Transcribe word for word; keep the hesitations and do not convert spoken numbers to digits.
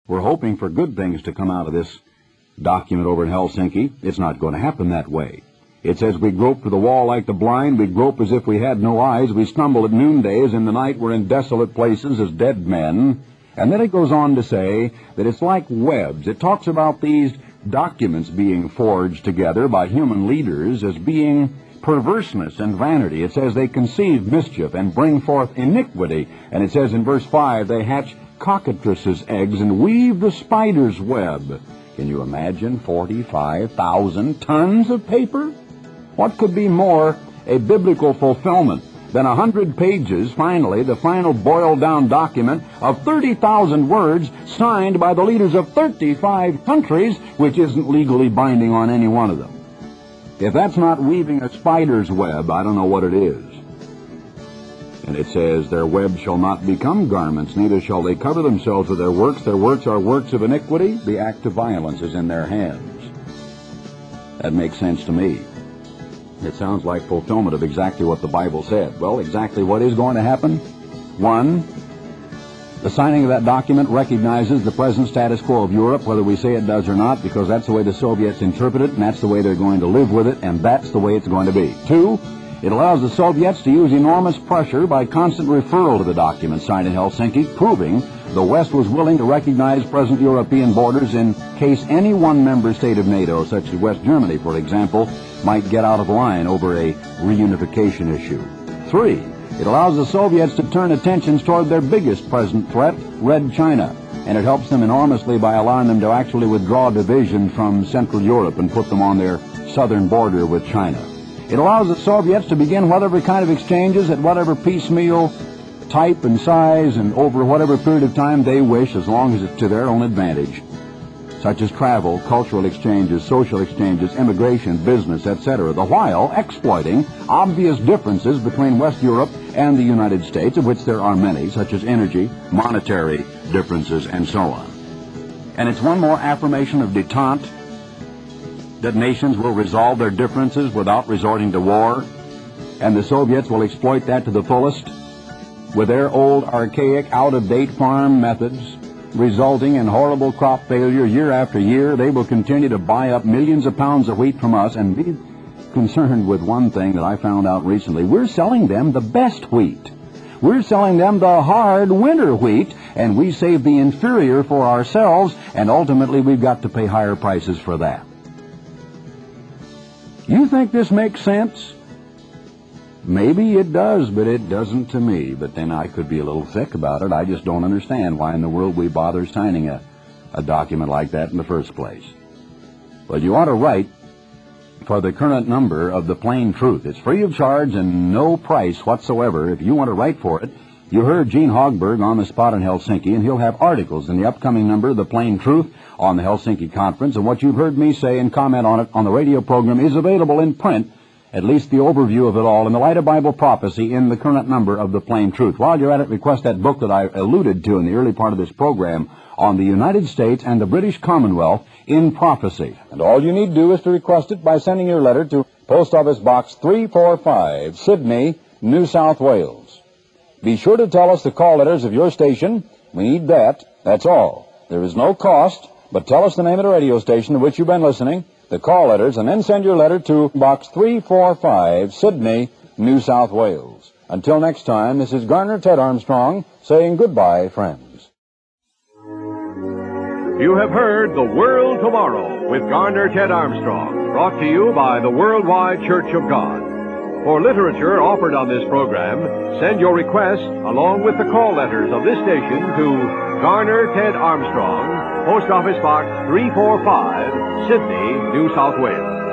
We're hoping for good things to come out of this document over in Helsinki. It's not going to happen that way. It says we grope to the wall like the blind, we grope as if we had no eyes, we stumble at noondays, in the night we're in desolate places as dead men. And then it goes on to say that it's like webs. It talks about these documents being forged together by human leaders as being perverseness and vanity. It says they conceive mischief and bring forth iniquity. And it says in verse five, they hatch cockatrices' eggs and weave the spider's web. Can you imagine forty-five thousand tons of paper? What could be more a biblical fulfillment than a hundred pages, finally, the final boiled-down document of thirty thousand words signed by the leaders of thirty-five countries, which isn't legally binding on any one of them? If that's not weaving a spider's web, I don't know what it is. And it says, their web shall not become garments, neither shall they cover themselves with their works. Their works are works of iniquity. The act of violence is in their hands. That makes sense to me. It sounds like fulfillment of exactly what the Bible said. Well, exactly what is going to happen? One, the signing of that document recognizes the present status quo of Europe, whether we say it does or not, because that's the way the Soviets interpret it, and that's the way they're going to live with it, and that's the way it's going to be. Two, it allows the Soviets to use enormous pressure by constant referral to the document signed in Helsinki, proving the West was willing to recognize present European borders in case any one member state of NATO, such as West Germany, for example, might get out of line over a reunification issue. Three, it allows the Soviets to turn attentions toward their biggest present threat, Red China, and it helps them enormously by allowing them to actually withdraw division from Central Europe and put them on their southern border with China. It allows the Soviets to begin whatever kind of exchanges at whatever piecemeal type and size and over whatever period of time they wish, as long as it's to their own advantage, such as travel, cultural exchanges, social exchanges, immigration, business, et cetera, the while exploiting obvious differences between West Europe and the United States, of which there are many, such as energy, monetary differences, and so on. And it's one more affirmation of detente that nations will resolve their differences without resorting to war, and the Soviets will exploit that to the fullest with their old, archaic, out-of-date farm methods, resulting in horrible crop failure year after year. They will continue to buy up millions of pounds of wheat from us and be concerned with one thing that I found out recently. We're selling them the best wheat. We're selling them the hard winter wheat, and we save the inferior for ourselves, and ultimately we've got to pay higher prices for that. You think this makes sense? Maybe it does, but it doesn't to me. But then I could be a little thick about it. I just don't understand why in the world we bother signing a, a document like that in the first place. But you ought to write for the current number of the Plain Truth. It's free of charge and no price whatsoever if you want to write for it. You heard Gene Hogberg on the spot in Helsinki, and he'll have articles in the upcoming number of the Plain Truth on the Helsinki Conference. And what you've heard me say and comment on it on the radio program is available in print, at least the overview of it all, in the light of Bible prophecy in the current number of the Plain Truth. While you're at it, request that book that I alluded to in the early part of this program on the United States and the British Commonwealth in prophecy. And all you need to do is to request it by sending your letter to Post Office Box three forty-five, Sydney, New South Wales. Be sure to tell us the call letters of your station. We need that. That's all. There is no cost, but tell us the name of the radio station to which you've been listening, the call letters, and then send your letter to Box three forty-five, Sydney, New South Wales. Until next time, this is Garner Ted Armstrong saying goodbye, friends. You have heard The World Tomorrow with Garner Ted Armstrong, brought to you by the Worldwide Church of God. For literature offered on this program, send your request along with the call letters of this station to Garner Ted Armstrong, Post Office Box three forty-five, Sydney, New South Wales.